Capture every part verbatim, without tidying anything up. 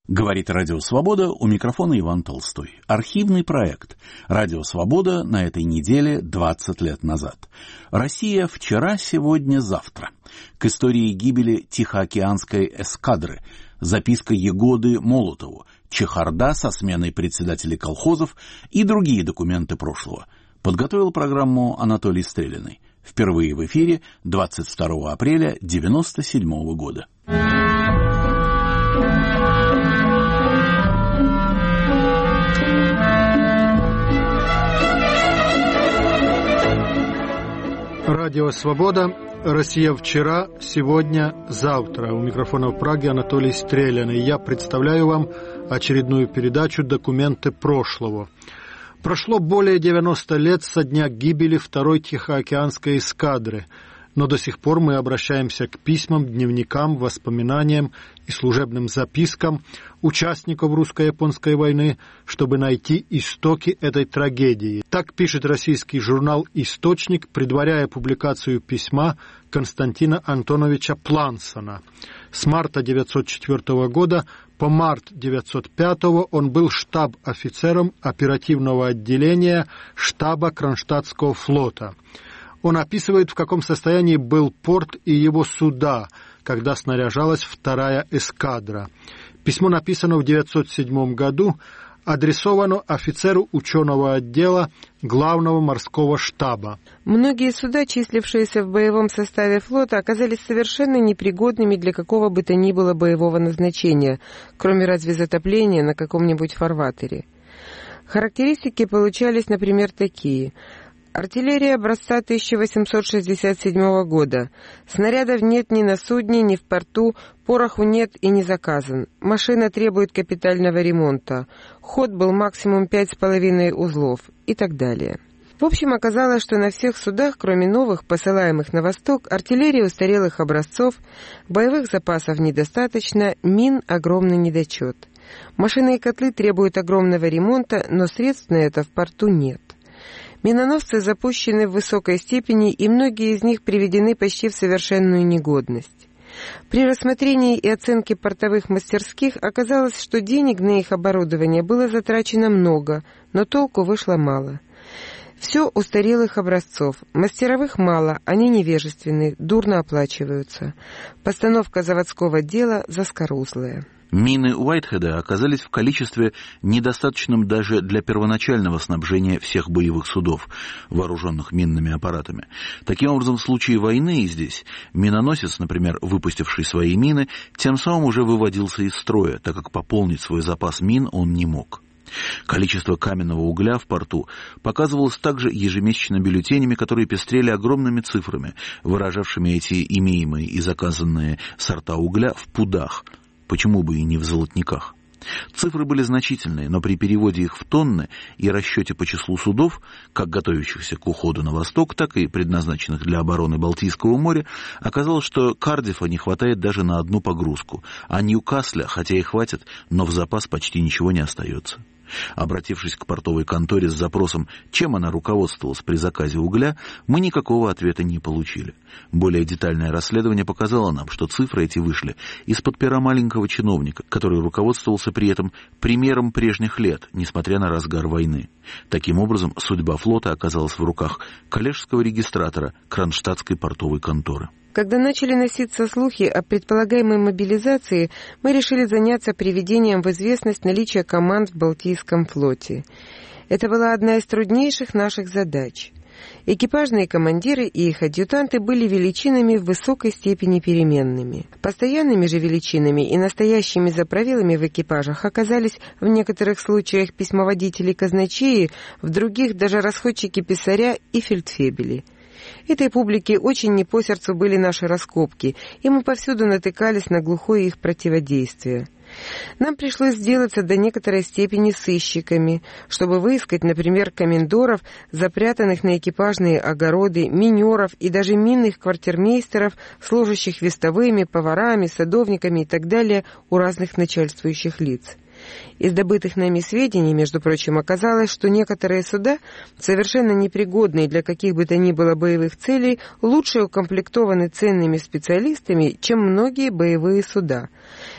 Говорит Радио Свобода, у микрофона Иван Толстой. Архивный проект Радио Свобода на этой неделе двадцать лет назад. Россия вчера, сегодня, завтра. К истории гибели Тихоокеанской эскадры. Записка Егоды Молотову. Чехарда со сменой председателей колхозов и другие документы прошлого. Подготовил программу Анатолий Стрелиный. Впервые в эфире двадцать второго апреля девяносто седьмого года. Радио «Свобода», Россия вчера, сегодня, завтра. У микрофона в Праге Анатолий Стрелиный. Я представляю вам очередную передачу «Документы прошлого». Прошло более девяноста лет со дня гибели второй Тихоокеанской эскадры, но до сих пор мы обращаемся к письмам, дневникам, воспоминаниям и служебным запискам участников русско-японской войны, чтобы найти истоки этой трагедии. Так пишет российский журнал «Источник», предваряя публикацию письма Константина Антоновича Плансона. С марта девятьсот четвёртого года по март девятьсот пятого он был штаб-офицером оперативного отделения штаба Кронштадтского флота. Он описывает, в каком состоянии был порт и его суда, когда снаряжалась вторая эскадра. Письмо написано в девятьсот седьмом году, адресовано офицеру ученого отдела главного морского штаба. Многие суда, числившиеся в боевом составе флота, оказались совершенно непригодными для какого бы то ни было боевого назначения, кроме разве затопления на каком-нибудь фарватере. Характеристики получались, например, такие: артиллерия образца тысяча восемьсот шестьдесят седьмого года. Снарядов нет ни на судне, ни в порту, пороху нет и не заказан. Машина требует капитального ремонта. Ход был максимум пять с половиной узлов и так далее. В общем, оказалось, что на всех судах, кроме новых, посылаемых на восток, артиллерии устарелых образцов, боевых запасов недостаточно, мин огромный недочет. Машины и котлы требуют огромного ремонта, но средств на это в порту нет. Миноносцы запущены в высокой степени, и многие из них приведены почти в совершенную негодность. При рассмотрении и оценке портовых мастерских оказалось, что денег на их оборудование было затрачено много, но толку вышло мало. Все устарелых образцов, мастеровых мало, они невежественны, дурно оплачиваются. Постановка заводского дела заскорузлая. Мины Уайтхеда оказались в количестве недостаточном даже для первоначального снабжения всех боевых судов, вооруженных минными аппаратами. Таким образом, в случае войны здесь миноносец, например, выпустивший свои мины, тем самым уже выводился из строя, так как пополнить свой запас мин он не мог. Количество каменного угля в порту показывалось также ежемесячно бюллетенями, которые пестрели огромными цифрами, выражавшими эти имеемые и заказанные сорта угля в пудах. Почему бы и не в золотниках? Цифры были значительные, но при переводе их в тонны и расчете по числу судов, как готовящихся к уходу на восток, так и предназначенных для обороны Балтийского моря, оказалось, что Кардиффа не хватает даже на одну погрузку, а Ньюкасля, хотя и хватит, но в запас почти ничего не остается. Обратившись к портовой конторе с запросом, чем она руководствовалась при заказе угля, мы никакого ответа не получили. Более детальное расследование показало нам, что цифры эти вышли из-под пера маленького чиновника, который руководствовался при этом примером прежних лет, несмотря на разгар войны. Таким образом, судьба флота оказалась в руках коллежского регистратора Кронштадтской портовой конторы. Когда начали носиться слухи о предполагаемой мобилизации, мы решили заняться приведением в известность наличия команд в Балтийском флоте. Это была одна из труднейших наших задач. Экипажные командиры и их адъютанты были величинами в высокой степени переменными. Постоянными же величинами и настоящими заправилами в экипажах оказались в некоторых случаях письмоводители-казначеи, в других даже расходчики-писаря и фельдфебели. Этой публике очень не по сердцу были наши раскопки, и мы повсюду натыкались на глухое их противодействие. Нам пришлось сделаться до некоторой степени сыщиками, чтобы выискать, например, комендоров, запрятанных на экипажные огороды, минеров и даже минных квартирмейстеров, служащих вестовыми, поварами, садовниками и так далее у разных начальствующих лиц. Из добытых нами сведений, между прочим, оказалось, что некоторые суда, совершенно непригодные для каких бы то ни было боевых целей, лучше укомплектованы ценными специалистами, чем многие боевые суда.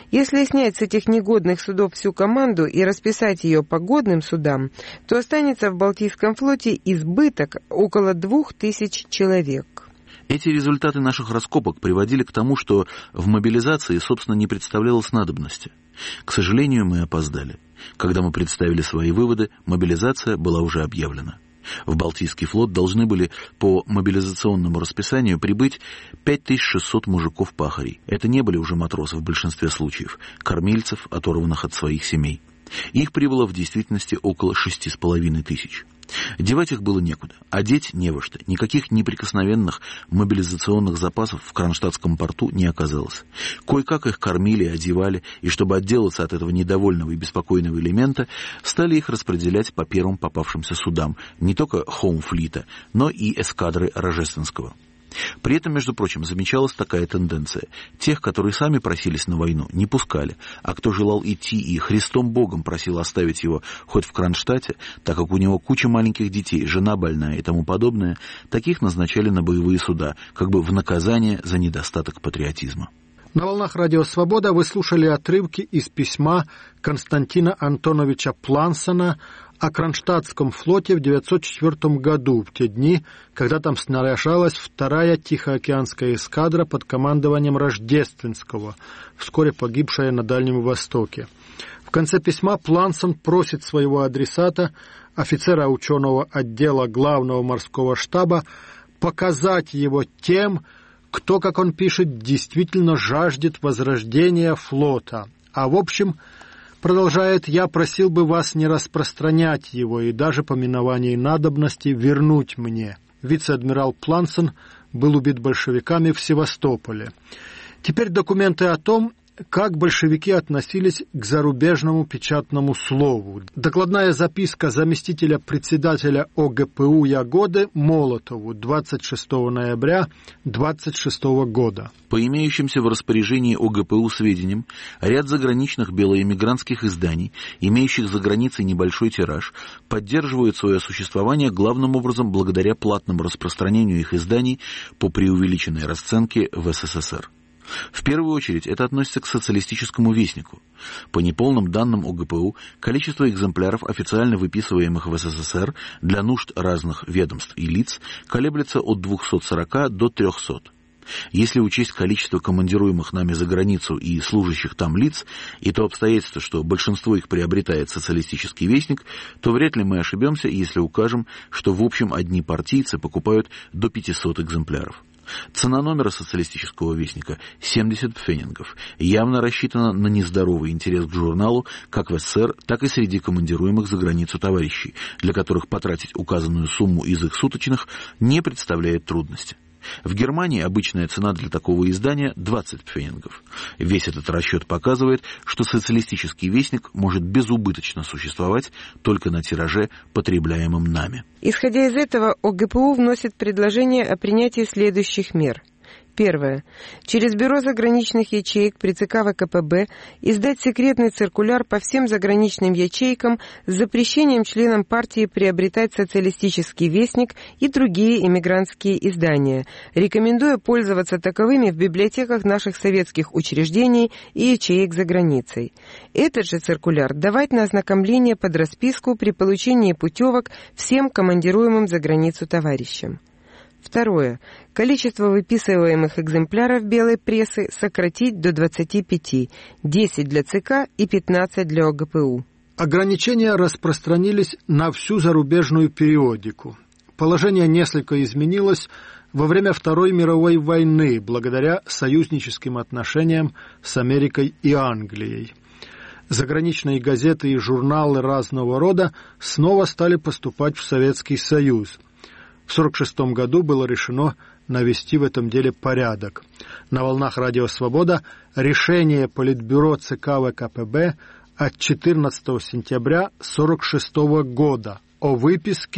Если снять с этих негодных судов всю команду и расписать ее по годным судам, то останется в Балтийском флоте избыток около двух тысяч человек. Эти результаты наших раскопок приводили к тому, что в мобилизации, собственно, не представлялось надобности. К сожалению, мы опоздали. Когда мы представили свои выводы, мобилизация была уже объявлена. В Балтийский флот должны были по мобилизационному расписанию прибыть пять тысяч шестьсот мужиков-пахарей. Это не были уже матросы в большинстве случаев, кормильцев, оторванных от своих семей. Их прибыло в действительности около шести с половиной тысяч. Девать их было некуда, одеть не во что. Никаких неприкосновенных мобилизационных запасов в Кронштадтском порту не оказалось. Кое-как их кормили, одевали, и чтобы отделаться от этого недовольного и беспокойного элемента, стали их распределять по первым попавшимся судам, не только Хоумфлита, но и эскадры Рожественского. При этом, между прочим, замечалась такая тенденция. Тех, которые сами просились на войну, не пускали, а кто желал идти и Христом Богом просил оставить его хоть в Кронштадте, так как у него куча маленьких детей, жена больная и тому подобное, таких назначали на боевые суда, как бы в наказание за недостаток патриотизма. На волнах Радио Свобода вы слушали отрывки из письма Константина Антоновича Плансона о Кронштадтском флоте в девятьсот четвёртом году, в те дни, когда там снаряжалась вторая Тихоокеанская эскадра под командованием Рождественского, вскоре погибшая на Дальнем Востоке. В конце письма Плансон просит своего адресата, офицера ученого отдела Главного морского штаба, показать его тем, кто, как он пишет, действительно жаждет возрождения флота. А в общем, продолжает, я просил бы вас не распространять его и даже по миновании надобности вернуть мне. Вице-адмирал Плансон был убит большевиками в Севастополе. Теперь документы о том, как большевики относились к зарубежному печатному слову. Докладная записка заместителя председателя ОГПУ Ягоды Молотову двадцать шестого ноября двадцать шестого года. По имеющимся в распоряжении ОГПУ сведениям, ряд заграничных белоэмигрантских изданий, имеющих за границей небольшой тираж, поддерживают свое существование главным образом благодаря платному распространению их изданий по преувеличенной расценке в СССР. В первую очередь это относится к социалистическому вестнику. По неполным данным ОГПУ, количество экземпляров, официально выписываемых в СССР для нужд разных ведомств и лиц, колеблется от двухсот сорока до трехсот. Если учесть количество командируемых нами за границу и служащих там лиц, и то обстоятельство, что большинство их приобретает социалистический вестник, то вряд ли мы ошибемся, если укажем, что в общем одни партийцы покупают до пятисот экземпляров. Цена номера социалистического вестника – семьдесят пфеннингов, явно рассчитана на нездоровый интерес к журналу как в СССР, так и среди командируемых за границу товарищей, для которых потратить указанную сумму из их суточных не представляет трудности. В Германии обычная цена для такого издания – двадцать пфеннингов. Весь этот расчет показывает, что социалистический вестник может безубыточно существовать только на тираже, потребляемом нами. Исходя из этого, ОГПУ вносит предложение о принятии следующих мер. Первое. Через Бюро заграничных ячеек при ЦК ВКПБ издать секретный циркуляр по всем заграничным ячейкам с запрещением членам партии приобретать социалистический вестник и другие эмигрантские издания, рекомендуя пользоваться таковыми в библиотеках наших советских учреждений и ячеек за границей. Этот же циркуляр давать на ознакомление под расписку при получении путевок всем командируемым за границу товарищам. Второе. Количество выписываемых экземпляров белой прессы сократить до двадцати пяти, десять для ЦК и пятнадцать для ОГПУ. Ограничения распространились на всю зарубежную периодику. Положение несколько изменилось во время Второй мировой войны благодаря союзническим отношениям с Америкой и Англией. Заграничные газеты и журналы разного рода снова стали поступать в Советский Союз. В сорок шестом году было решено навести в этом деле порядок. На волнах Радио Свобода решение Политбюро ЦК ВКПБ от четырнадцатого сентября сорок шестого года о выписке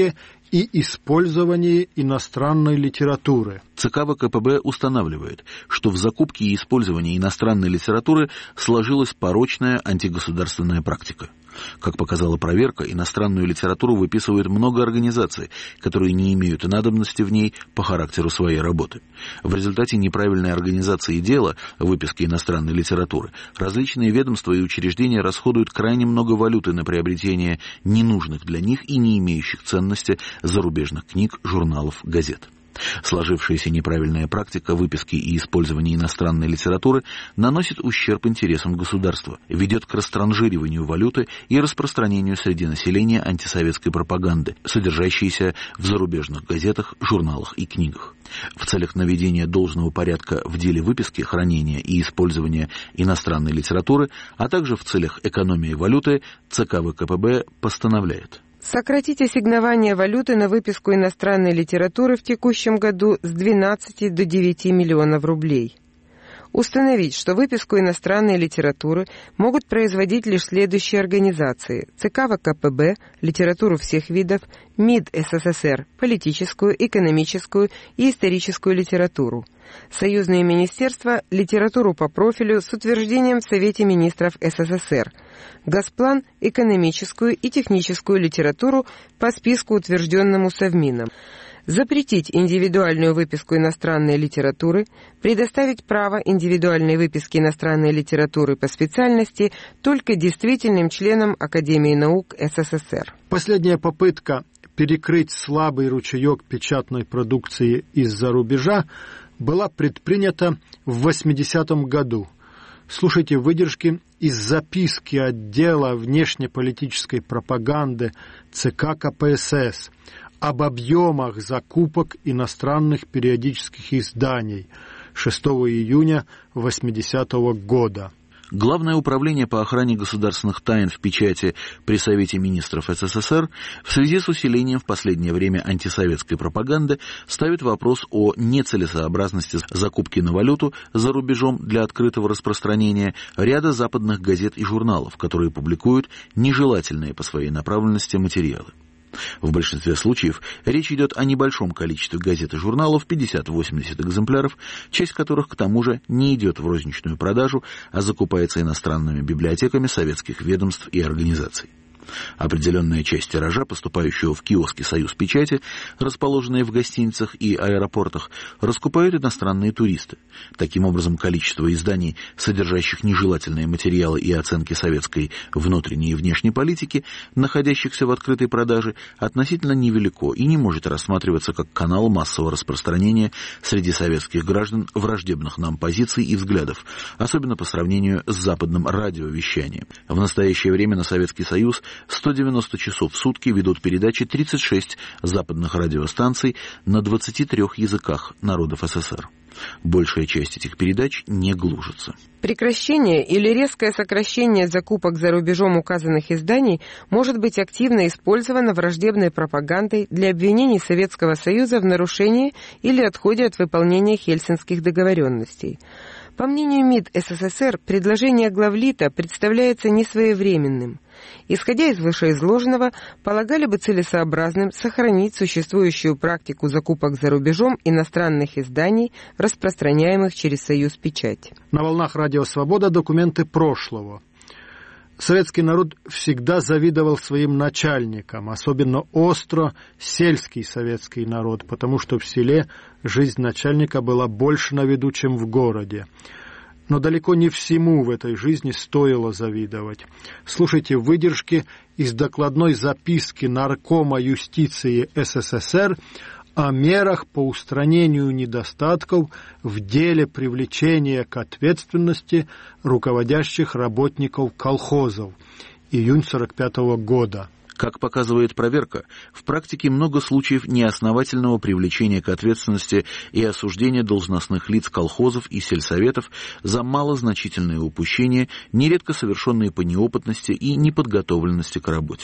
и использовании иностранной литературы. ЦК ВКПБ устанавливает, что в закупке и использовании иностранной литературы сложилась порочная антигосударственная практика. Как показала проверка, иностранную литературу выписывают много организаций, которые не имеют надобности в ней по характеру своей работы. В результате неправильной организации дела выписки иностранной литературы различные ведомства и учреждения расходуют крайне много валюты на приобретение ненужных для них и не имеющих ценности зарубежных книг, журналов, газет. Сложившаяся неправильная практика выписки и использования иностранной литературы наносит ущерб интересам государства, ведет к растранжириванию валюты и распространению среди населения антисоветской пропаганды, содержащейся в зарубежных газетах, журналах и книгах. В целях наведения должного порядка в деле выписки, хранения и использования иностранной литературы, а также в целях экономии валюты, ЦК ВКПБ постановляет: сократить ассигнование валюты на выписку иностранной литературы в текущем году с двенадцати до девяти миллионов рублей. Установить, что выписку иностранной литературы могут производить лишь следующие организации: ЦК ВКПБ, литературу всех видов, МИД СССР, политическую, экономическую и историческую литературу, союзные министерства, литературу по профилю с утверждением в Совете министров СССР, Госплан, экономическую и техническую литературу по списку, утвержденному Совмином. Запретить индивидуальную выписку иностранной литературы, предоставить право индивидуальной выписки иностранной литературы по специальности только действительным членам Академии наук СССР. Последняя попытка перекрыть слабый ручеек печатной продукции из-за рубежа была предпринята в восьмидесятом году. Слушайте выдержки из записки отдела внешнеполитической пропаганды ЦК КПСС об объемах закупок иностранных периодических изданий шестого июня восьмидесятого года. Главное управление по охране государственных тайн в печати при Совете министров СССР в связи с усилением в последнее время антисоветской пропаганды ставит вопрос о нецелесообразности закупки на валюту за рубежом для открытого распространения ряда западных газет и журналов, которые публикуют нежелательные по своей направленности материалы. В большинстве случаев речь идет о небольшом количестве газет и журналов, пятьдесят-восемьдесят экземпляров, часть которых к тому же не идет в розничную продажу, а закупается иностранными библиотеками советских ведомств и организаций. Определенная часть тиража, поступающего в киоски «Союз печати», расположенные в гостиницах и аэропортах, раскупают иностранные туристы. Таким образом, количество изданий, содержащих нежелательные материалы и оценки советской внутренней и внешней политики, находящихся в открытой продаже, относительно невелико и не может рассматриваться как канал массового распространения среди советских граждан враждебных нам позиций и взглядов, особенно по сравнению с западным радиовещанием. В настоящее время на Советский Союз сто девяносто часов в сутки ведут передачи тридцать шесть западных радиостанций на двадцати трёх языках народов СССР. Большая часть этих передач не глушится. Прекращение или резкое сокращение закупок за рубежом указанных изданий может быть активно использовано враждебной пропагандой для обвинений Советского Союза в нарушении или отходе от выполнения Хельсинских договоренностей. По мнению МИД СССР, предложение главлита представляется несвоевременным. Исходя из вышеизложенного, полагали бы целесообразным сохранить существующую практику закупок за рубежом иностранных изданий, распространяемых через Союз Печати. На волнах Радио Свобода документы прошлого. Советский народ всегда завидовал своим начальникам, особенно остро сельский советский народ, потому что в селе жизнь начальника была больше на виду, чем в городе. Но далеко не всему в этой жизни стоило завидовать. Слушайте выдержки из докладной записки Наркома юстиции СССР о мерах по устранению недостатков в деле привлечения к ответственности руководящих работников колхозов. Июнь сорок пятого года. Как показывает проверка, в практике много случаев неосновательного привлечения к ответственности и осуждения должностных лиц колхозов и сельсоветов за малозначительные упущения, нередко совершенные по неопытности и неподготовленности к работе.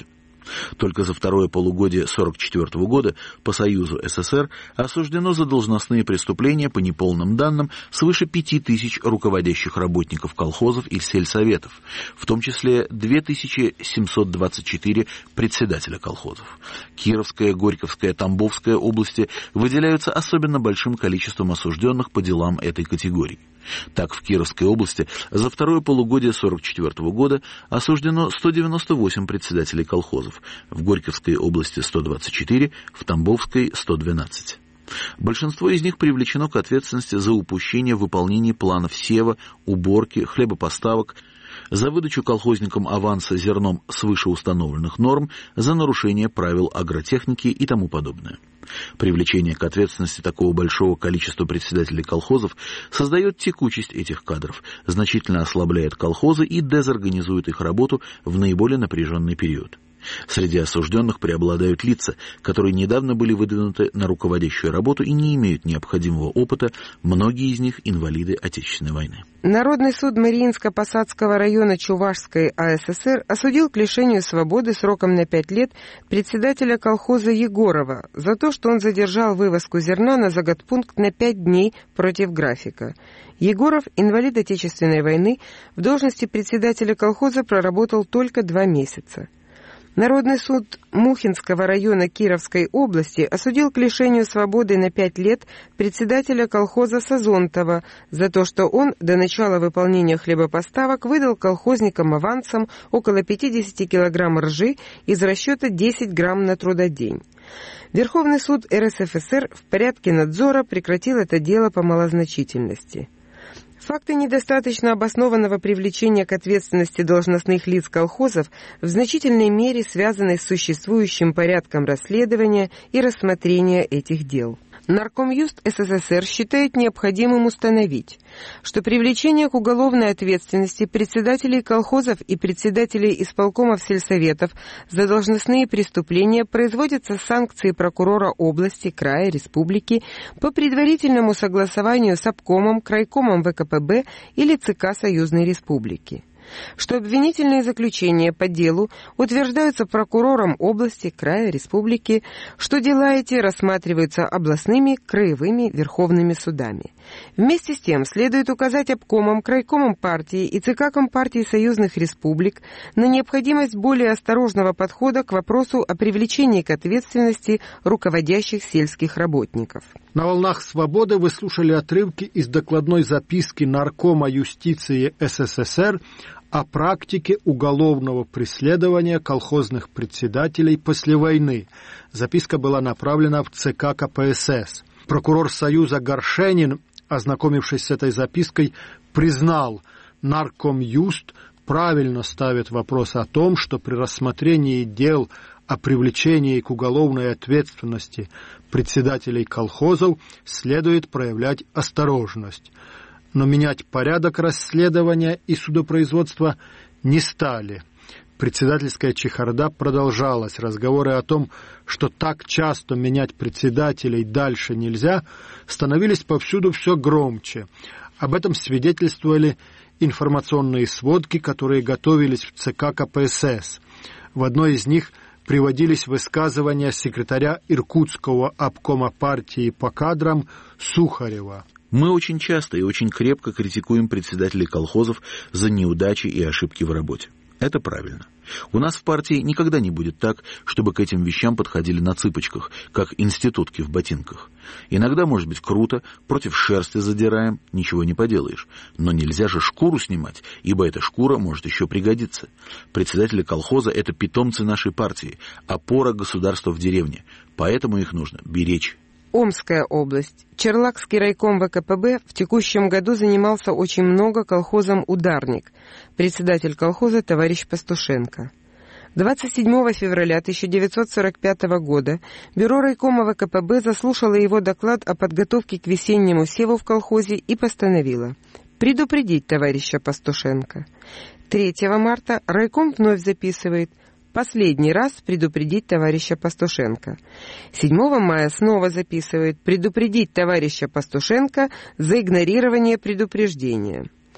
Только за второе полугодие сорок четвёртого года по Союзу СССР осуждено за должностные преступления по неполным данным свыше пяти тысяч руководящих работников колхозов и сельсоветов, в том числе две тысячи семьсот двадцать четыре председателя колхозов. Кировская, Горьковская, Тамбовская области выделяются особенно большим количеством осужденных по делам этой категории. Так, в Кировской области за второе полугодие сорок четвёртого года осуждено сто девяносто восемь председателей колхозов, в Горьковской области сто двадцать четыре, в Тамбовской сто двенадцать. Большинство из них привлечено к ответственности за упущение в выполнении планов сева, уборки, хлебопоставок, за выдачу колхозникам аванса зерном свыше установленных норм, за нарушение правил агротехники и тому подобное. Привлечение к ответственности такого большого количества председателей колхозов создает текучесть этих кадров, значительно ослабляет колхозы и дезорганизует их работу в наиболее напряженный период. Среди осужденных преобладают лица, которые недавно были выдвинуты на руководящую работу и не имеют необходимого опыта, многие из них инвалиды Отечественной войны. Народный суд Мариинско-Посадского района Чувашской АССР осудил к лишению свободы сроком на пять лет председателя колхоза Егорова за то, что он задержал вывозку зерна на заготпункт на пять дней против графика. Егоров, инвалид Отечественной войны, в должности председателя колхоза проработал только два месяца. Народный суд Мухинского района Кировской области осудил к лишению свободы на пять лет председателя колхоза Сазонтова за то, что он до начала выполнения хлебопоставок выдал колхозникам авансом около пятьдесят килограмм ржи из расчета десять грамм на трудодень. Верховный суд РСФСР в порядке надзора прекратил это дело по малозначительности. Факты недостаточно обоснованного привлечения к ответственности должностных лиц колхозов в значительной мере связаны с существующим порядком расследования и рассмотрения этих дел. Наркомюст СССР считает необходимым установить, что привлечение к уголовной ответственности председателей колхозов и председателей исполкомов сельсоветов за должностные преступления производится с санкцией прокурора области, края, республики по предварительному согласованию с обкомом, крайкомом ВКПБ или ЦК Союзной Республики. Что обвинительные заключения по делу утверждаются прокурором области, края, республики, что дела эти рассматриваются областными, краевыми, верховными судами. Вместе с тем следует указать обкомам, крайкомам партии и ЦК Компартии союзных республик на необходимость более осторожного подхода к вопросу о привлечении к ответственности руководящих сельских работников. На «Волнах свободы» вы слушали отрывки из докладной записки Наркома юстиции СССР о практике уголовного преследования колхозных председателей после войны. Записка была направлена в ЦК КПСС. Прокурор Союза Горшенин, ознакомившись с этой запиской, признал, Наркомюст правильно ставит вопрос о том, что при рассмотрении дел о привлечении к уголовной ответственности председателей колхозов следует проявлять осторожность. Но менять порядок расследования и судопроизводства не стали. Председательская чехарда продолжалась. Разговоры о том, что так часто менять председателей дальше нельзя, становились повсюду все громче. Об этом свидетельствовали информационные сводки, которые готовились в ЦК КПСС. В одной из них приводились высказывания секретаря Иркутского обкома партии по кадрам Сухарева. Мы очень часто и очень крепко критикуем председателей колхозов за неудачи и ошибки в работе. Это правильно. У нас в партии никогда не будет так, чтобы к этим вещам подходили на цыпочках, как институтки в ботинках. Иногда, может быть, круто, против шерсти задираем, ничего не поделаешь. Но нельзя же шкуру снимать, ибо эта шкура может еще пригодиться. Председатели колхоза – это питомцы нашей партии, опора государства в деревне, поэтому их нужно беречь. Омская область. Черлакский райком ВКПБ в текущем году занимался очень много колхозом «Ударник», председатель колхоза товарищ Пастушенко. двадцать седьмого февраля тысяча девятьсот сорок пятого года бюро райкома ВКПБ заслушало его доклад о подготовке к весеннему севу в колхозе и постановило предупредить товарища Пастушенко. третьего марта райком вновь записывает последний раз предупредить товарища Пастушенко. седьмого мая снова записывает предупредить товарища Пастушенко за игнорирование предупреждения.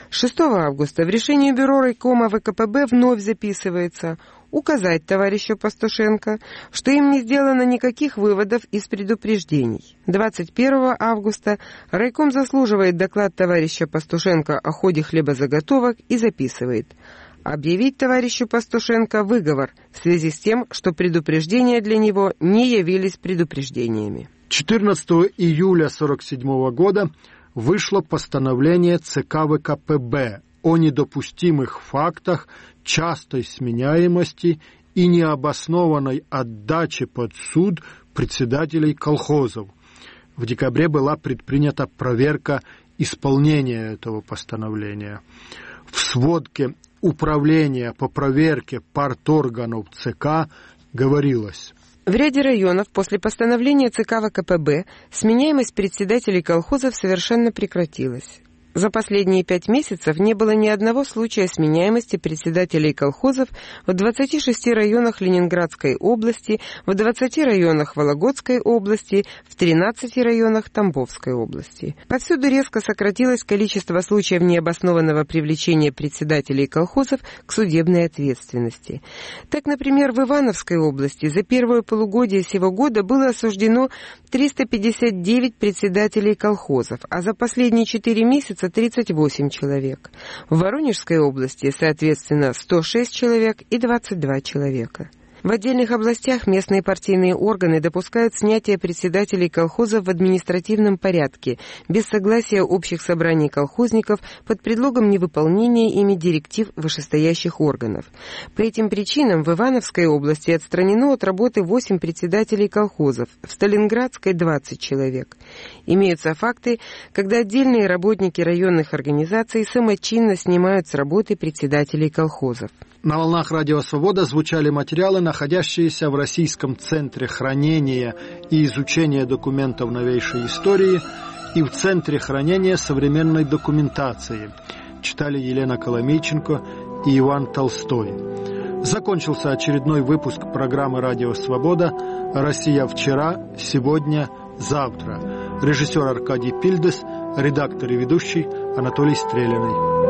шестого августа в решении Бюро райкома ВКПБ вновь записывается: указать товарищу Пастушенко, что им не сделано никаких выводов из предупреждений. двадцать первого августа райком заслуживает доклад товарища Пастушенко о ходе хлебозаготовок и записывает: объявить товарищу Пастушенко выговор в связи с тем, что предупреждения для него не явились предупреждениями. четырнадцатого июля сорок седьмого года вышло постановление ЦК ВКПБ о недопустимых фактах частой сменяемости и необоснованной отдаче под суд председателей колхозов. В декабре была предпринята проверка исполнения этого постановления. В сводке Управления по проверке парторганов ЦК говорилось: в ряде районов после постановления ЦК ВКПБ сменяемость председателей колхозов совершенно прекратилась. За последние пять месяцев не было ни одного случая сменяемости председателей колхозов в двадцати шести районах Ленинградской области, в двадцати районах Вологодской области, в тринадцати районах Тамбовской области. Повсюду резко сократилось количество случаев необоснованного привлечения председателей колхозов к судебной ответственности. Так, например, в Ивановской области за первое полугодие сего года было осуждено триста пятьдесят девять председателей колхозов, а за последние четыре месяца тридцать восемь человек. В Воронежской области, соответственно, сто шесть человек и двадцать два человека. В отдельных областях местные партийные органы допускают снятие председателей колхозов в административном порядке, без согласия общих собраний колхозников, под предлогом невыполнения ими директив вышестоящих органов. По этим причинам в Ивановской области отстранено от работы восемь председателей колхозов, в Сталинградской двадцать человек. Имеются факты, когда отдельные работники районных организаций самочинно снимают с работы председателей колхозов. На волнах Радио Свобода звучали материалы, находящиеся в Российском центре хранения и изучения документов новейшей истории и в Центре хранения современной документации. Читали Елена Коломейченко и Иван Толстой. Закончился очередной выпуск программы «Радио Свобода» «Россия вчера, сегодня, завтра». Режиссер Аркадий Пильдес, редактор и ведущий Анатолий Стреляный.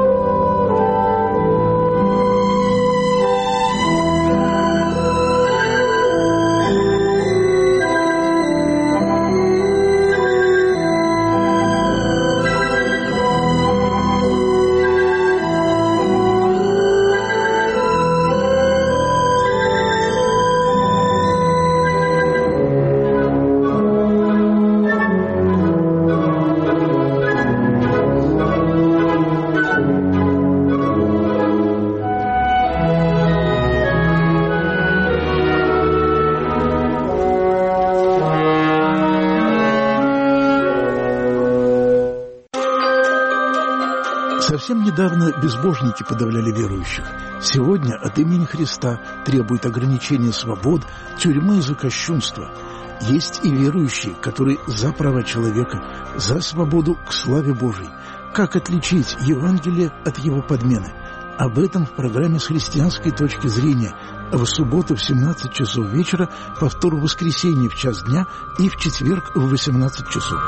Совсем недавно безбожники подавляли верующих. Сегодня от имени Христа требуют ограничения свобод, тюрьмы за кощунство. Есть и верующие, которые за права человека, за свободу к славе Божией. Как отличить Евангелие от его подмены? Об этом в программе «С христианской точки зрения» в субботу в семнадцать часов вечера, повтор в воскресенье в час дня и в четверг в восемнадцать часов.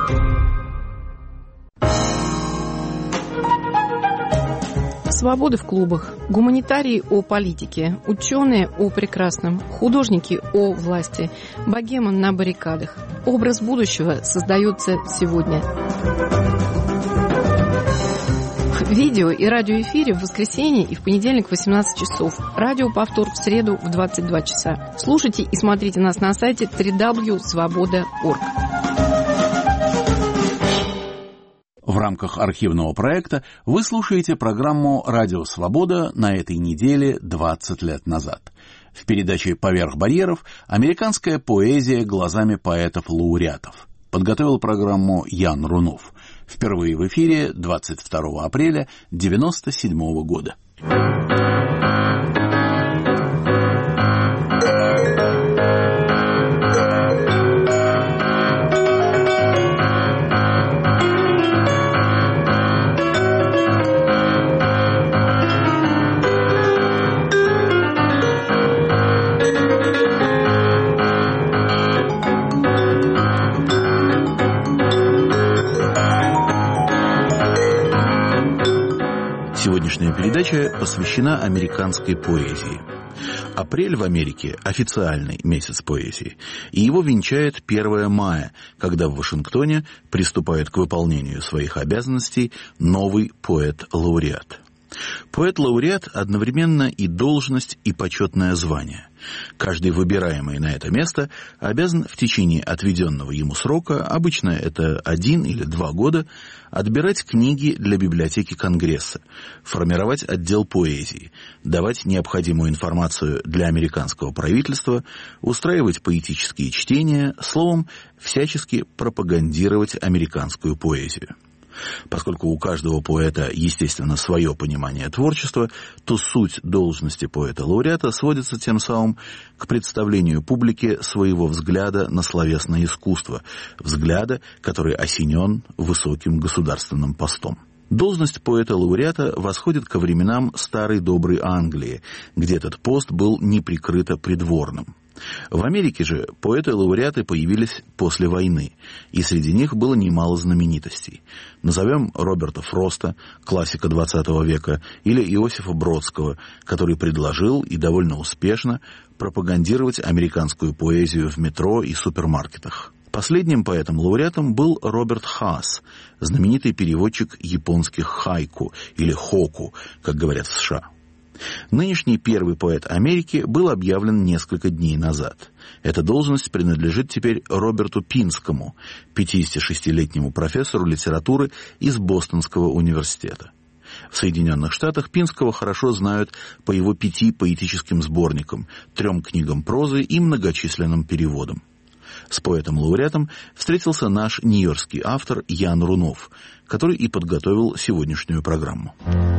Свободы в клубах, гуманитарии о политике, ученые о прекрасном, художники о власти, богема на баррикадах. Образ будущего создается сегодня. В видео и радиоэфире в воскресенье и в понедельник в восемнадцать часов. Радиоповтор в среду в двадцать два часа. Слушайте и смотрите нас на сайте дабл ю дабл ю дабл ю точка свобода точка орг. В рамках архивного проекта вы слушаете программу «Радио Свобода» на этой неделе двадцать лет назад. В передаче «Поверх барьеров» американская поэзия глазами поэтов-лауреатов. Подготовил программу Ян Рунов. Впервые в эфире двадцать второго апреля девяносто седьмого года. передача посвящена американской поэзии. Апрель в Америке – официальный месяц поэзии, и его венчает первое мая, когда в Вашингтоне приступает к выполнению своих обязанностей новый поэт-лауреат. Поэт-лауреат одновременно и должность, и почетное звание. Каждый выбираемый на это место обязан в течение отведенного ему срока, обычно это один или два года, отбирать книги для библиотеки Конгресса, формировать отдел поэзии, давать необходимую информацию для американского правительства, устраивать поэтические чтения, словом, всячески пропагандировать американскую поэзию. Поскольку у каждого поэта, естественно, свое понимание творчества, то суть должности поэта-лауреата сводится тем самым к представлению публике своего взгляда на словесное искусство, взгляда, который осенен высоким государственным постом. Должность поэта-лауреата восходит ко временам старой доброй Англии, где этот пост был неприкрыто придворным. В Америке же поэты-лауреаты появились после войны, и среди них было немало знаменитостей. Назовем Роберта Фроста, классика двадцатого века, или Иосифа Бродского, который предложил и довольно успешно пропагандировать американскую поэзию в метро и супермаркетах. Последним поэтом-лауреатом был Роберт Хаас, знаменитый переводчик японских хайку или хоку, как говорят в США. Нынешний первый поэт Америки был объявлен несколько дней назад. Эта должность принадлежит теперь Роберту Пинскому, пятидесятишестилетнему профессору литературы из Бостонского университета. В Соединенных Штатах Пинского хорошо знают по его пяти поэтическим сборникам, трем книгам прозы и многочисленным переводам. С поэтом-лауреатом встретился наш нью-йоркский автор Ян Рунов, который и подготовил сегодняшнюю программу.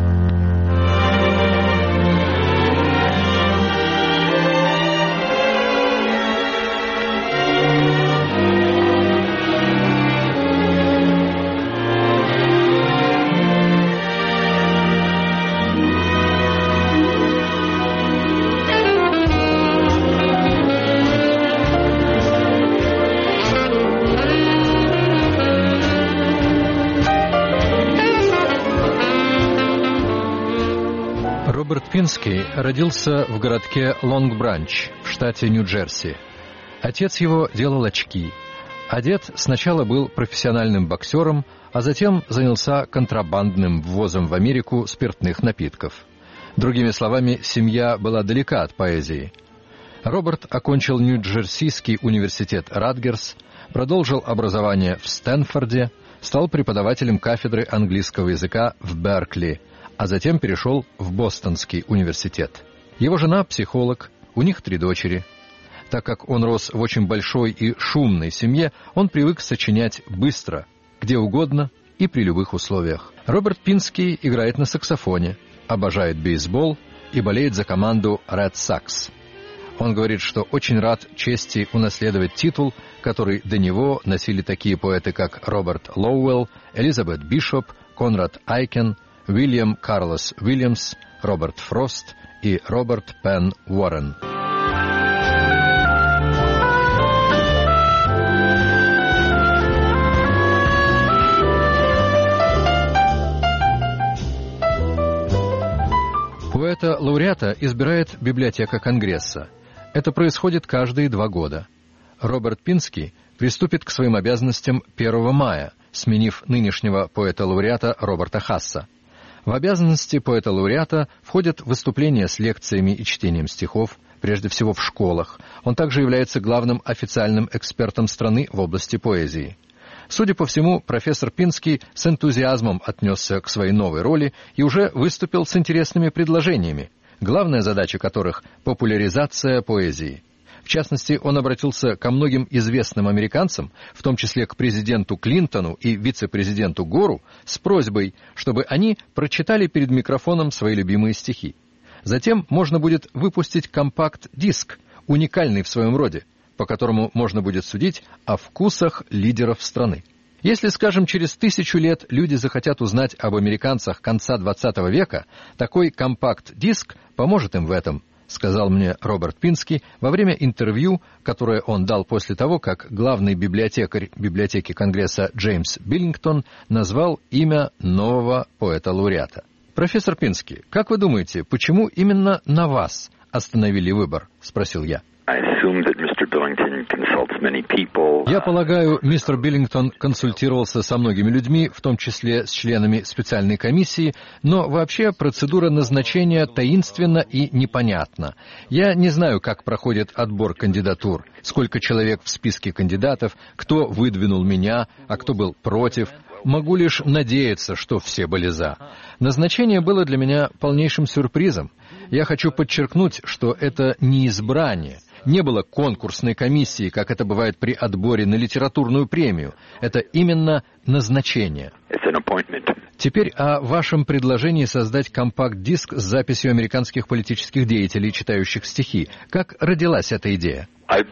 Роберт Пинский родился в городке Лонг-Бранч в штате Нью-Джерси. Отец его делал очки, а дед сначала был профессиональным боксером, а затем занялся контрабандным ввозом в Америку спиртных напитков. Другими словами, семья была далека от поэзии. Роберт окончил Нью-Джерсийский университет Радгерс, продолжил образование в Стэнфорде, стал преподавателем кафедры английского языка в Беркли, а затем перешел в Бостонский университет. Его жена – психолог, у них три дочери. Так как он рос в очень большой и шумной семье, он привык сочинять быстро, где угодно и при любых условиях. Роберт Пинский играет на саксофоне, обожает бейсбол и болеет за команду Red Sox. Он говорит, что очень рад чести унаследовать титул, который до него носили такие поэты, как Роберт Лоуэлл, Элизабет Бишоп, Конрад Айкен, Уильям Карлос Уильямс, Роберт Фрост и Роберт Пен Уоррен. Поэта-лауреата избирает библиотека Конгресса. Это происходит каждые два года. Роберт Пинский приступит к своим обязанностям первого мая, сменив нынешнего поэта-лауреата Роберта Хасса. В обязанности поэта-лауреата входят выступления с лекциями и чтением стихов, прежде всего в школах. Он также является главным официальным экспертом страны в области поэзии. Судя по всему, профессор Пинский с энтузиазмом отнесся к своей новой роли и уже выступил с интересными предложениями, главная задача которых – популяризация поэзии. В частности, он обратился ко многим известным американцам, в том числе к президенту Клинтону и вице-президенту Гору, с просьбой, чтобы они прочитали перед микрофоном свои любимые стихи. Затем можно будет выпустить компакт-диск, уникальный в своем роде, по которому можно будет судить о вкусах лидеров страны. Если, скажем, через тысячу лет люди захотят узнать об американцах конца двадцатого века, такой компакт-диск поможет им в этом, сказал мне Роберт Пинский во время интервью, которое он дал после того, как главный библиотекарь библиотеки Конгресса Джеймс Биллингтон назвал имя нового поэта-лауреата. «Профессор Пински, как вы думаете, почему именно на вас остановили выбор?» — спросил я. Я полагаю, мистер Биллингтон консультировался со многими людьми, в том числе с членами специальной комиссии, но вообще процедура назначения таинственна и непонятна. Я не знаю, как проходит отбор кандидатур, сколько человек в списке кандидатов, кто выдвинул меня, а кто был против. Могу лишь надеяться, что все были «за». Назначение было для меня полнейшим сюрпризом. Я хочу подчеркнуть, что это не избрание. Не было конкурсной комиссии, как это бывает при отборе на литературную премию. Это именно назначение. Теперь о вашем предложении создать компакт-диск с записью американских политических деятелей, читающих стихи. Как родилась эта идея?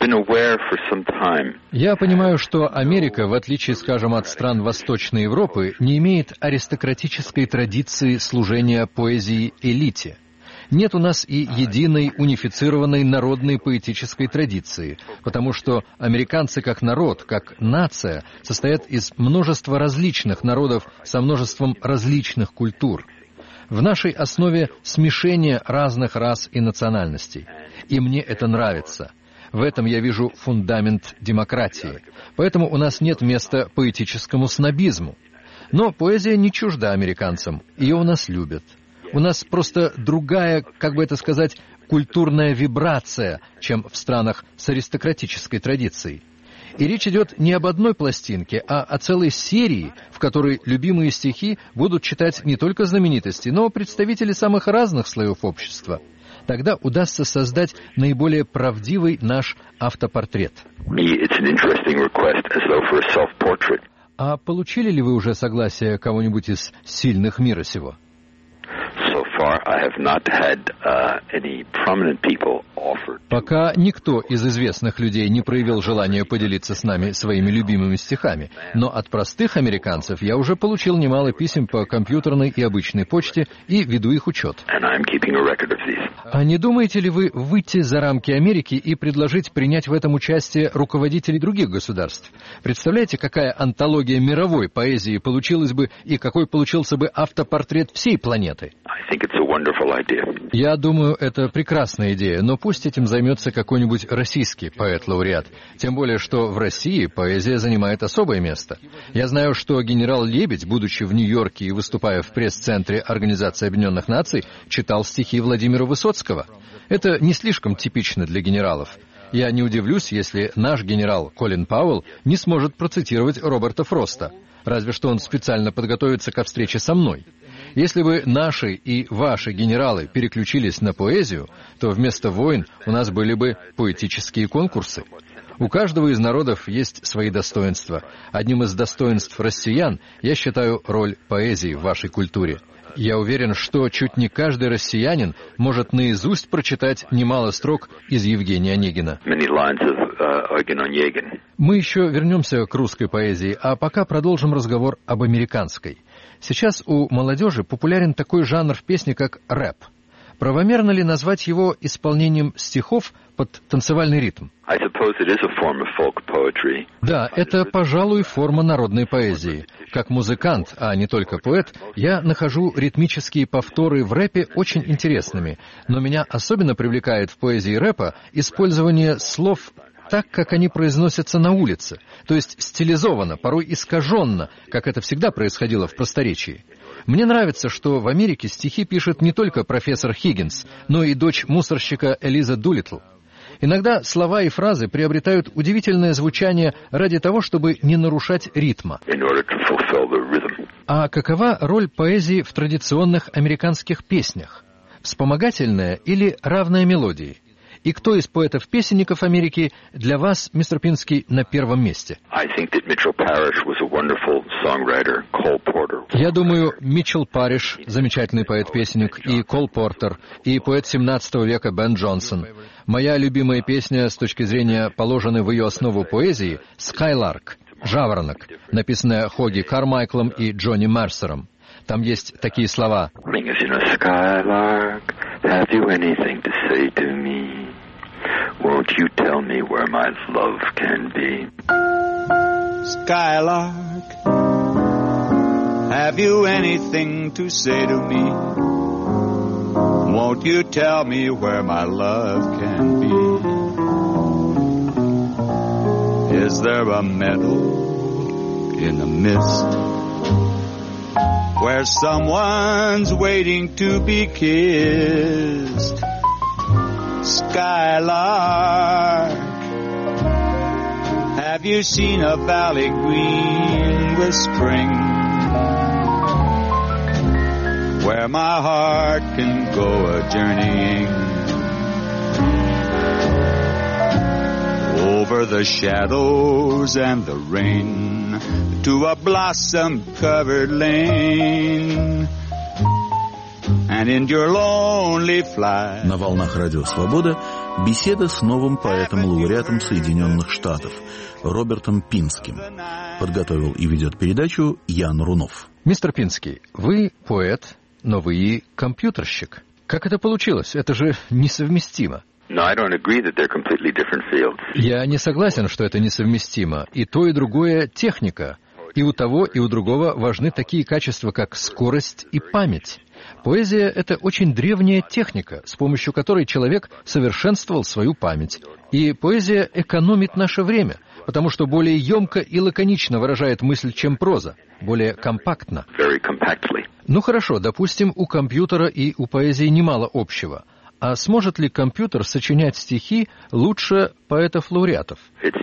Я понимаю, что Америка, в отличие, скажем, от стран Восточной Европы, не имеет аристократической традиции служения поэзии элите. Нет у нас и единой унифицированной народной поэтической традиции, потому что американцы как народ, как нация, состоят из множества различных народов со множеством различных культур. В нашей основе смешение разных рас и национальностей. И мне это нравится. В этом я вижу фундамент демократии. Поэтому у нас нет места поэтическому снобизму. Но поэзия не чужда американцам, ее у нас любят. У нас просто другая, как бы это сказать, культурная вибрация, чем в странах с аристократической традицией. И речь идет не об одной пластинке, а о целой серии, в которой любимые стихи будут читать не только знаменитости, но и представители самых разных слоев общества. Тогда удастся создать наиболее правдивый наш автопортрет. А получили ли вы уже согласие кого-нибудь из сильных мира сего? Пока никто из известных людей не проявил желания поделиться с нами своими любимыми стихами, но от простых американцев я уже получил немало писем по компьютерной и обычной почте и веду их учет. А не думаете ли вы выйти за рамки Америки и предложить принять в этом участие руководителей других государств? Представляете, какая антология мировой поэзии получилась бы и какой получился бы автопортрет всей планеты? Я думаю, это прекрасная идея, но пусть этим займется какой-нибудь российский поэт-лауреат. Тем более, что в России поэзия занимает особое место. Я знаю, что генерал Лебедь, будучи в Нью-Йорке и выступая в пресс-центре Организации Объединенных Наций, читал стихи Владимира Высоцкого. Это не слишком типично для генералов. Я не удивлюсь, если наш генерал Колин Пауэлл не сможет процитировать Роберта Фроста. Разве что он специально подготовится ко встрече со мной. Если бы наши и ваши генералы переключились на поэзию, то вместо войн у нас были бы поэтические конкурсы. У каждого из народов есть свои достоинства. Одним из достоинств россиян я считаю роль поэзии в вашей культуре. Я уверен, что чуть не каждый россиянин может наизусть прочитать немало строк из Евгения Онегина. Мы еще вернемся к русской поэзии, а пока продолжим разговор об американской. Сейчас у молодежи популярен такой жанр в песне, как рэп. Правомерно ли назвать его исполнением стихов под танцевальный ритм? Да, это, пожалуй, форма народной поэзии. Как музыкант, а не только поэт, я нахожу ритмические повторы в рэпе очень интересными. Но меня особенно привлекает в поэзии рэпа использование слов так, как они произносятся на улице, то есть стилизованно, порой искаженно, как это всегда происходило в просторечии. Мне нравится, что в Америке стихи пишет не только профессор Хиггинс, но и дочь мусорщика Элиза Дулиттл. Иногда слова и фразы приобретают удивительное звучание ради того, чтобы не нарушать ритма. А какова роль поэзии в традиционных американских песнях? Вспомогательная или равная мелодии? И кто из поэтов-песенников Америки для вас, мистер Пински, на первом месте? Я думаю, Митчелл Парриш, замечательный поэт-песенник, и Кол Портер, и поэт семнадцатого века Бен Джонсон. Моя любимая песня с точки зрения положенной в ее основу поэзии «Скайларк», «Жаворонок», написанная Хоги Кармайклом и Джонни Мерсером. Там есть такие слова. Have you anything to say to me? Won't you tell me where my love can be? Skylark, have Have you anything to say to me? Won't you tell me where my love can be? Is there a meadow in the mist where someone's waiting to be kissed? Skylark, have you seen a valley green with spring, where my heart can go a-journeying over the shadows and the rain to a blossom-covered lane? And in your lonely flight. На волнах Радио Свобода беседа с новым поэтом-лауреатом Соединенных Штатов Робертом Пинским. Подготовил и ведет передачу Ян Рунов. Мистер Пинский, вы поэт, но вы и компьютерщик. Как это получилось? Это же несовместимо. No, I don't agree that they're completely different fields. Я не согласен, что это несовместимо. И то, и другое — техника. И у того, и у другого важны такие качества, как скорость и память. Поэзия — это очень древняя техника, с помощью которой человек совершенствовал свою память. И поэзия экономит наше время, потому что более емко и лаконично выражает мысль, чем проза, более компактно. Very compactly. Ну хорошо, допустим, у компьютера и у поэзии немало общего. А сможет ли компьютер сочинять стихи лучше поэтов-лауреатов?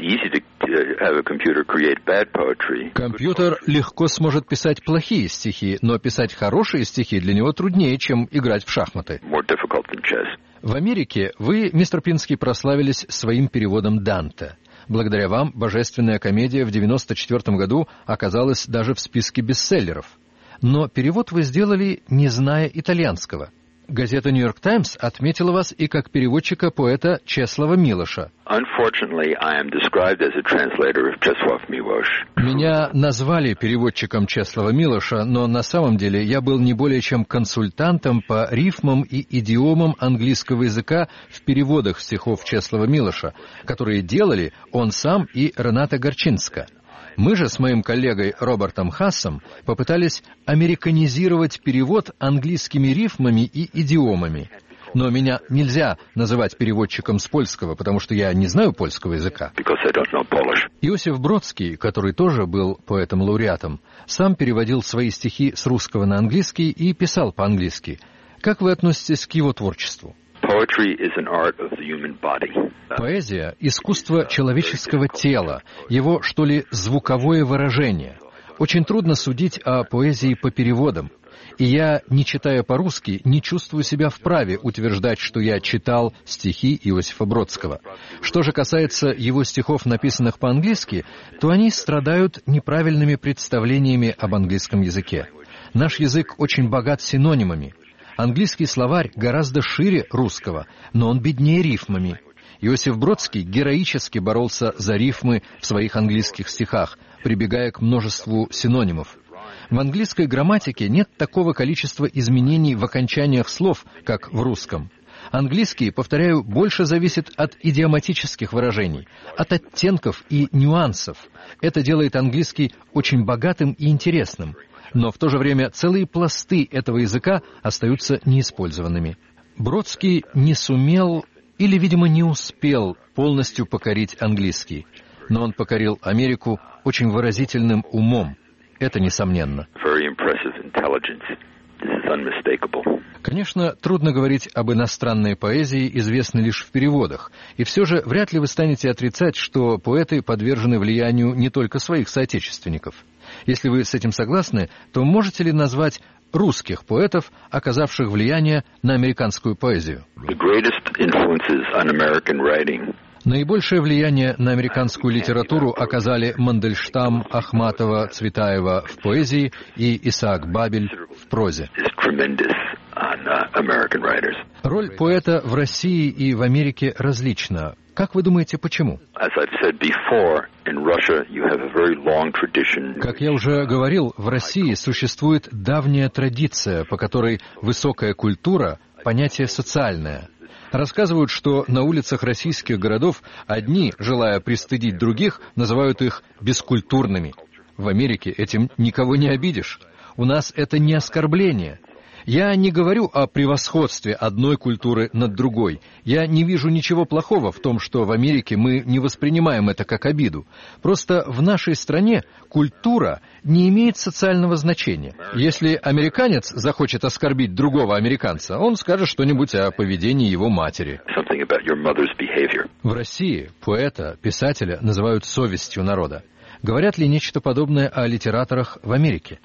Компьютер легко сможет писать плохие стихи, но писать хорошие стихи для него труднее, чем играть в шахматы. В Америке вы, мистер Пинский, прославились своим переводом Данте. Благодаря вам «Божественная комедия» в девяносто четвёртом году оказалась даже в списке бестселлеров. Но перевод вы сделали, не зная итальянского. Газета «Нью-Йорк Таймс» отметила вас и как переводчика поэта Чеслава Милоша. Меня назвали переводчиком Чеслава Милоша, но на самом деле я был не более чем консультантом по рифмам и идиомам английского языка в переводах стихов Чеслава Милоша, которые делали он сам и Рената Горчинска. Мы же с моим коллегой Робертом Хассом попытались американизировать перевод английскими рифмами и идиомами. Но меня нельзя называть переводчиком с польского, потому что я не знаю польского языка. Иосиф Бродский, который тоже был поэтом-лауреатом, сам переводил свои стихи с русского на английский и писал по-английски. Как вы относитесь к его творчеству? Поэзия — искусство человеческого тела, его, что ли, звуковое выражение. Очень трудно судить о поэзии по переводам. И я, не читая по-русски, не чувствую себя вправе утверждать, что я читал стихи Иосифа Бродского. Что же касается его стихов, написанных по-английски, то они страдают неправильными представлениями об английском языке. Наш язык очень богат синонимами. Английский словарь гораздо шире русского, но он беднее рифмами. Иосиф Бродский героически боролся за рифмы в своих английских стихах, прибегая к множеству синонимов. В английской грамматике нет такого количества изменений в окончаниях слов, как в русском. Английский, повторяю, больше зависит от идиоматических выражений, от оттенков и нюансов. Это делает английский очень богатым и интересным. Но в то же время целые пласты этого языка остаются неиспользованными. Бродский не сумел или, видимо, не успел полностью покорить английский. Но он покорил Америку очень выразительным умом. Это несомненно. Конечно, трудно говорить об иностранной поэзии, известной лишь в переводах. И все же вряд ли вы станете отрицать, что поэты подвержены влиянию не только своих соотечественников. Если вы с этим согласны, то можете ли назвать русских поэтов, оказавших влияние на американскую поэзию? Наибольшее влияние на американскую литературу оказали Мандельштам, Ахматова, Цветаева в поэзии и Исаак Бабель в прозе. Роль поэта в России и в Америке различна. Как вы думаете, почему? Как я уже говорил, в России существует давняя традиция, по которой высокая культура — понятие социальное. Рассказывают, что на улицах российских городов одни, желая пристыдить других, называют их бескультурными. В Америке этим никого не обидишь. у нас это не оскорбление. Я не говорю о превосходстве одной культуры над другой. Я не вижу ничего плохого в том, что в Америке мы не воспринимаем это как обиду. Просто в нашей стране культура не имеет социального значения. Если американец захочет оскорбить другого американца, он скажет что-нибудь о поведении его матери. В России поэта, писателя называют совестью народа. Говорят ли нечто подобное о литераторах в Америке?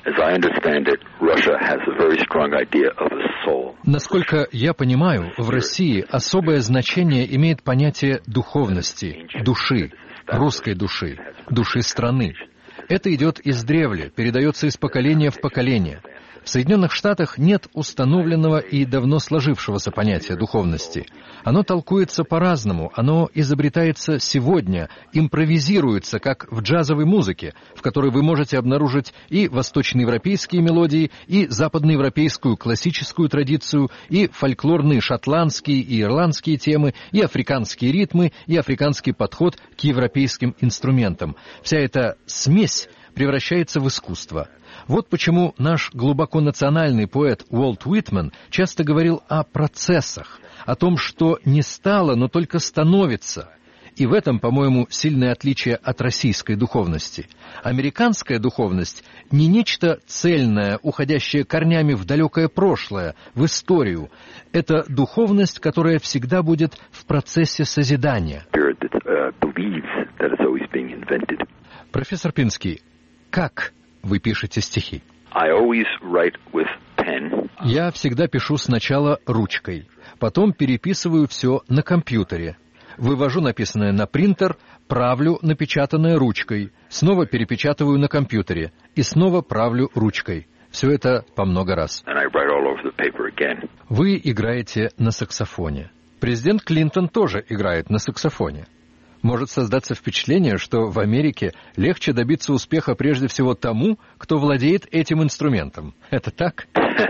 Насколько я понимаю, в России особое значение имеет понятие духовности, души, русской души, души страны. Это идет издревле, передается из поколения в поколение. В Соединенных Штатах нет установленного и давно сложившегося понятия духовности. Оно толкуется по-разному, оно изобретается сегодня, импровизируется, как в джазовой музыке, в которой вы можете обнаружить и восточноевропейские мелодии, и западноевропейскую классическую традицию, и фольклорные шотландские и ирландские темы, и африканские ритмы, и африканский подход к европейским инструментам. Вся эта смесь превращается в искусство. Вот почему наш глубоко национальный поэт Уолт Уитмен часто говорил о процессах, о том, что не стало, но только становится. И в этом, по-моему, сильное отличие от российской духовности. Американская духовность не нечто цельное, уходящее корнями в далекое прошлое, в историю. Это духовность, которая всегда будет в процессе созидания. Профессор Пинский, как вы пишете стихи? Я всегда пишу сначала ручкой, потом переписываю все на компьютере. Вывожу написанное на принтер, правлю напечатанное ручкой, снова перепечатываю на компьютере и снова правлю ручкой. Все это по много раз. Вы играете на саксофоне. Президент Клинтон тоже играет на саксофоне. Может создаться впечатление, что в Америке легче добиться успеха прежде всего тому, кто владеет этим инструментом. Это так?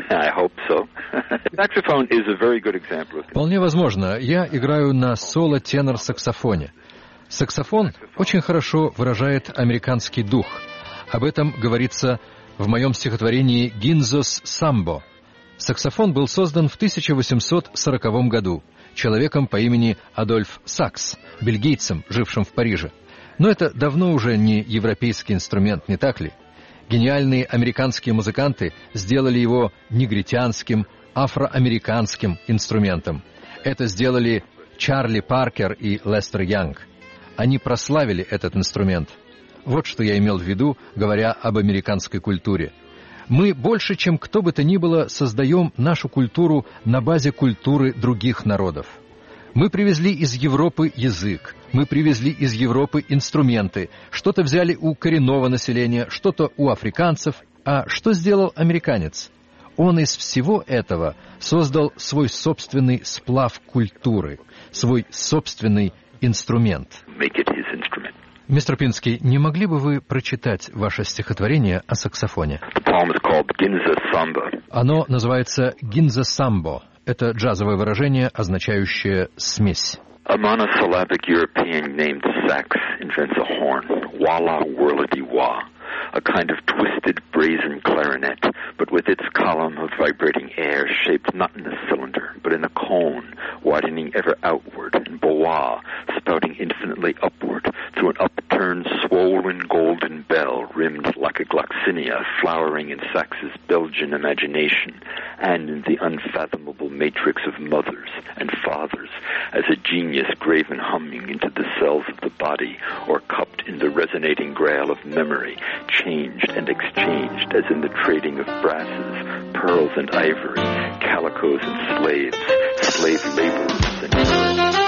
Вполне возможно. Я играю на соло-тенор-саксофоне. Саксофон очень хорошо выражает американский дух. Об этом говорится в моем стихотворении «Гинзос Самбо». Саксофон был создан в тысяча восемьсот сороковом году человеком по имени Адольф Сакс, бельгийцем, жившим в Париже. Но это давно уже не европейский инструмент, не так ли? Гениальные американские музыканты сделали его негритянским, афроамериканским инструментом. Это сделали Чарли Паркер и Лестер Янг. Они прославили этот инструмент. Вот что я имел в виду, говоря об американской культуре. Мы больше, чем кто бы то ни было, создаем нашу культуру на базе культуры других народов. Мы привезли из Европы язык, мы привезли из Европы инструменты, что-то взяли у коренного населения, что-то у африканцев. А что сделал американец? Он из всего этого создал свой собственный сплав культуры, свой собственный инструмент. Мистер Пинский, не могли бы вы прочитать ваше стихотворение о саксофоне? Оно называется «Гинза Самбо». Это джазовое выражение, означающее «смесь». A monosyllabic European named sax invents a horn, walla whirlity wah, a kind of twisted brazen clarinet, but with its column of vibrating air shaped not in a cylinder, but in a cone, widening ever outward, and boa, spouting infinitely upward, through an upturned, swollen golden bell, rimmed like a gloxinia, flowering in Sax's Belgian imagination, and in the unfathomable matrix of mothers and fathers, as a genius graven humming into the cells of the body, or cupped in the resonating grail of memory, changed and exchanged as in the trading of brasses, pearls and ivory, calicos and slaves, slave laborers and birds.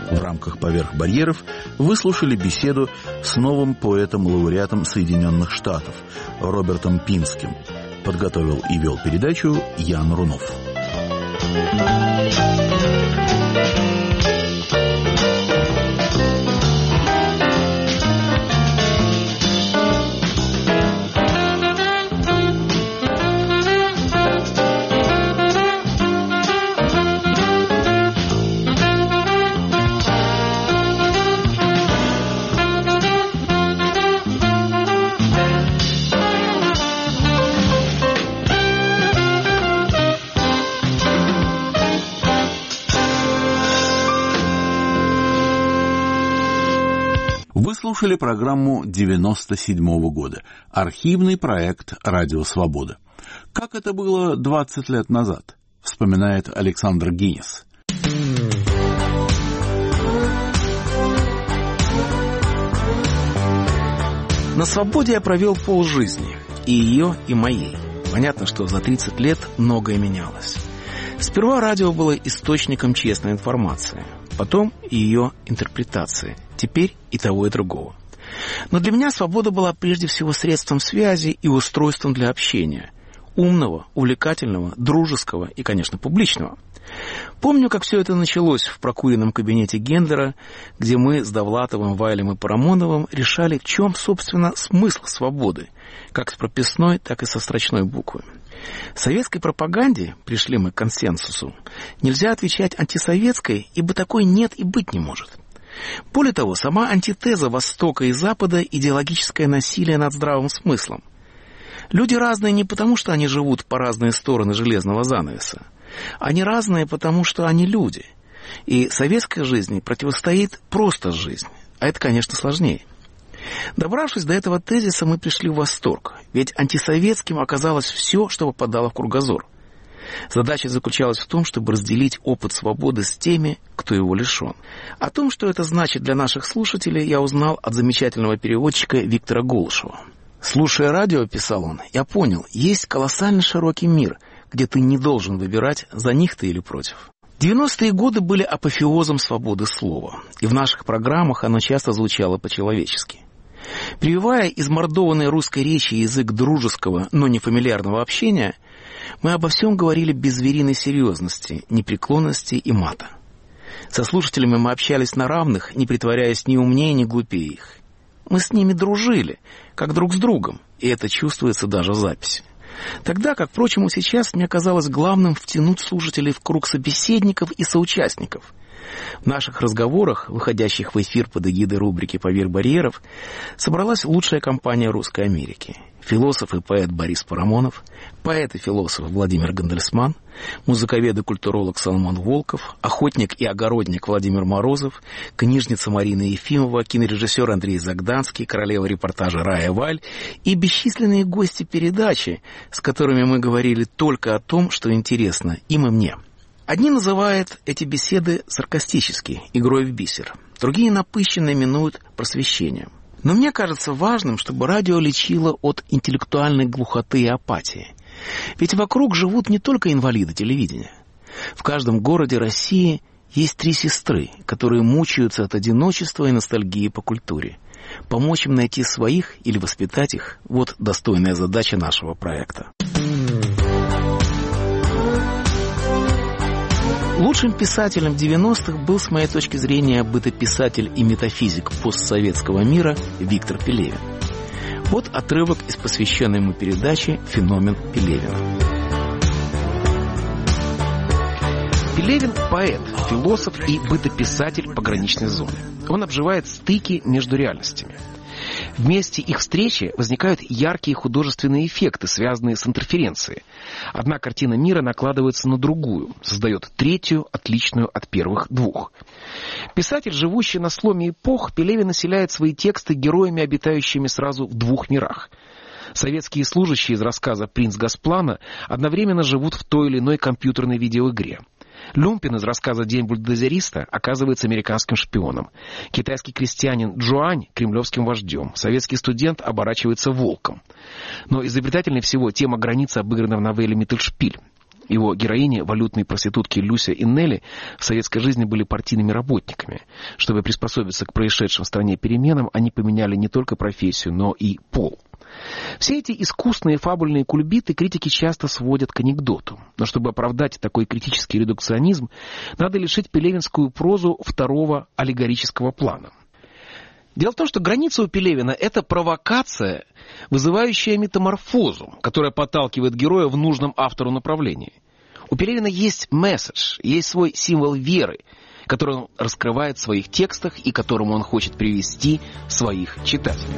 В рамках «Поверх барьеров» выслушали беседу с новым поэтом-лауреатом Соединенных Штатов Робертом Пинским. Подготовил и вел передачу Ян Рунов. Вы слушали программу девяносто седьмого года, архивный проект «Радио Свобода». Как это было двадцать лет назад, вспоминает Александр Гинис. На свободе я провел полжизни, и ее, и моей. Понятно, что за тридцать лет многое менялось. Сперва радио было источником честной информации, потом ее интерпретации, теперь и того, и другого. Но для меня свобода была прежде всего средством связи и устройством для общения. Умного, увлекательного, дружеского и, конечно, публичного. Помню, как все это началось в прокуренном кабинете Гендлера, где мы с Довлатовым, Вайлем и Парамоновым решали, в чем, собственно, смысл свободы, как с прописной, так и со строчной буквы. В советской пропаганде, пришли мы к консенсусу, нельзя отвечать антисоветской, ибо такой нет и быть не может. Более того, сама антитеза Востока и Запада – идеологическое насилие над здравым смыслом. Люди разные не потому, что они живут по разные стороны железного занавеса. Они разные, потому что они люди. И советской жизни противостоит просто жизнь. А это, конечно, сложнее. Добравшись до этого тезиса, мы пришли в восторг. Ведь антисоветским оказалось все, что попадало в кругозор. Задача заключалась в том, чтобы разделить опыт свободы с теми, кто его лишен. О том, что это значит для наших слушателей, я узнал от замечательного переводчика Виктора Голышева. «Слушая радио, — писал он, — я понял, есть колоссально широкий мир, где ты не должен выбирать, за них ты или против». девяностые годы были апофеозом свободы слова, и в наших программах оно часто звучало по-человечески. Прививая измордованной русской речи язык дружеского, но не фамильярного общения, мы обо всем говорили без звериной серьезности, непреклонности и мата. Со слушателями мы общались на равных, не притворяясь ни умнее, ни глупее их. Мы с ними дружили, как друг с другом, и это чувствуется даже в записи. Тогда, как, впрочем, и сейчас, мне казалось главным втянуть слушателей в круг собеседников и соучастников. В наших разговорах, выходящих в эфир под эгидой рубрики «Поверх барьеров», собралась лучшая компания Русской Америки. Философ и поэт Борис Парамонов, поэт и философ Владимир Гандельсман, музыковед и культуролог Соломон Волков, охотник и огородник Владимир Морозов, книжница Марина Ефимова, кинорежиссер Андрей Загданский, королева репортажа Рая Валь и бесчисленные гости передачи, с которыми мы говорили только о том, что интересно им и мне. Одни называют эти беседы саркастически, игрой в бисер, другие напыщенно именуют просвещением. Но мне кажется важным, чтобы радио лечило от интеллектуальной глухоты и апатии. Ведь вокруг живут не только инвалиды телевидения. В каждом городе России есть три сестры, которые мучаются от одиночества и ностальгии по культуре. Помочь им найти своих или воспитать их – вот достойная задача нашего проекта. Лучшим писателем девяностых был, с моей точки зрения, бытописатель и метафизик постсоветского мира Виктор Пелевин. Вот отрывок из посвященной ему передачи «Феномен Пелевина». Пелевин – поэт, философ и бытописатель пограничной зоны. Он обживает стыки между реальностями. В месте их встречи возникают яркие художественные эффекты, связанные с интерференцией. Одна картина мира накладывается на другую, создает третью, отличную от первых двух. Писатель, живущий на сломе эпох, Пелевин населяет свои тексты героями, обитающими сразу в двух мирах. Советские служащие из рассказа «Принц Госплана» одновременно живут в той или иной компьютерной видеоигре. Люмпин из рассказа «День бульдозериста» оказывается американским шпионом. Китайский крестьянин Джуань – кремлевским вождем. Советский студент оборачивается волком. Но изобретательнее всего тема границы обыграна в новелле «Миттельшпиль». Его героини, валютные проститутки Люся и Нелли, в советской жизни были партийными работниками. Чтобы приспособиться к происшедшим в стране переменам, они поменяли не только профессию, но и пол. Все эти искусные фабульные кульбиты критики часто сводят к анекдоту. Но чтобы оправдать такой критический редукционизм, надо лишить пелевинскую прозу второго аллегорического плана. Дело в том, что граница у Пелевина – это провокация, вызывающая метаморфозу, которая подталкивает героя в нужном автору направлении. У Пелевина есть месседж, есть свой символ веры, который он раскрывает в своих текстах и которому он хочет привести своих читателей.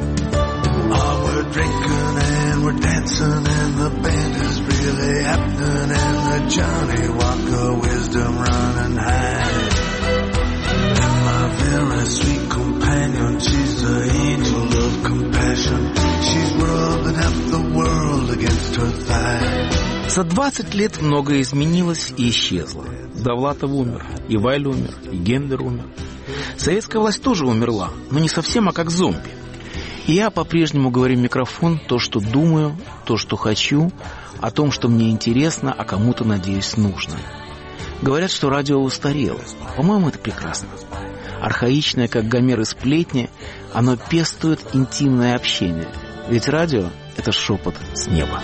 За двадцать лет многое изменилось и исчезло. Довлатов умер, и Вайль умер, и Гендер умер. Советская власть тоже умерла, но не совсем, а как зомби. И я по-прежнему говорю в микрофон то, что думаю, то, что хочу, о том, что мне интересно, а кому-то, надеюсь, нужно. Говорят, что радио устарело. По-моему, это прекрасно. Архаичное, как Гомер и сплетни, оно пестует интимное общение. Ведь радио — это шепот с неба.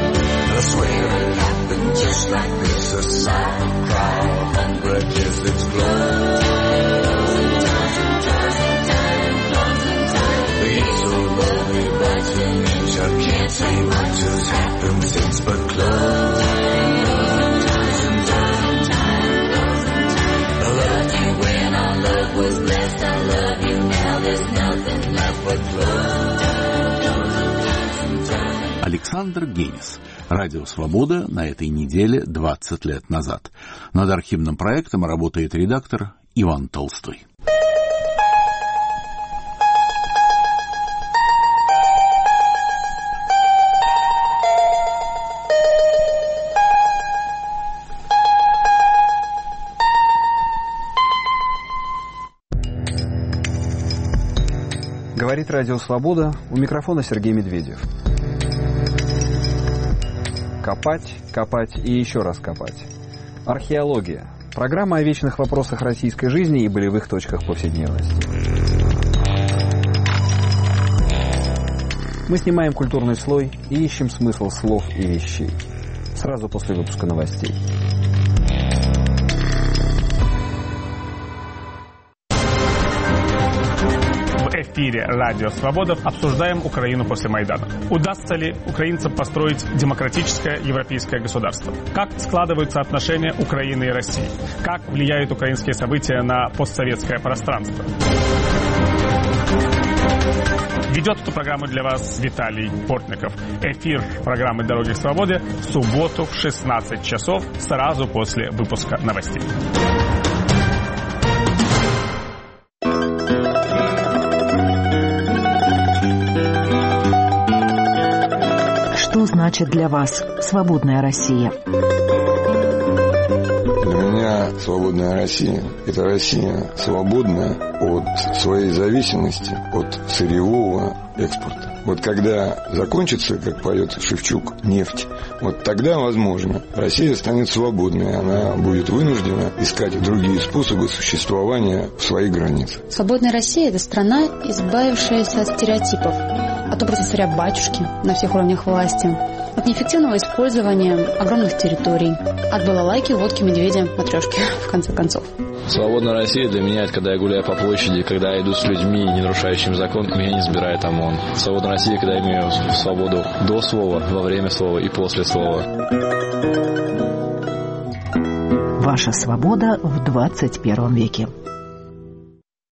Александр Генис. Радио «Свобода» на этой неделе двадцать лет назад. Над архивным проектом работает редактор Иван Толстой. Говорит Радио «Свобода», у микрофона Сергей Медведев. Копать, копать и еще раз копать. Археология. Программа о вечных вопросах российской жизни и болевых точках повседневности. Мы снимаем культурный слой и ищем смысл слов и вещей. Сразу после выпуска новостей. В эфире «Радио Свобода» обсуждаем Украину после Майдана. Удастся ли украинцам построить демократическое европейское государство? Как складываются отношения Украины и России? Как влияют украинские события на постсоветское пространство? Ведет эту программу для вас Виталий Портников. Эфир программы «Дороги к свободе» в субботу в шестнадцать часов, сразу после выпуска новостей. Что значит для вас свободная Россия? Для меня свободная Россия – это Россия свободная от своей зависимости от сырьевого экспорта. Вот когда закончится, как поет Шевчук, нефть, вот тогда, возможно, Россия станет свободной. Она будет вынуждена искать другие способы существования в своих границах. Свободная Россия – это страна, избавившаяся от стереотипов, от образа царя-батюшки на всех уровнях власти, от неэффективного использования огромных территорий, от балалайки, водки, медведя, матрешки, в конце концов. Свободная Россия для меня – это когда я гуляю по площади, когда я иду с людьми, не нарушающими закон, меня не забирает ОМОН. Свободная Россия, когда я имею свободу до слова, во время слова и после слова. Ваша свобода в двадцать первом веке.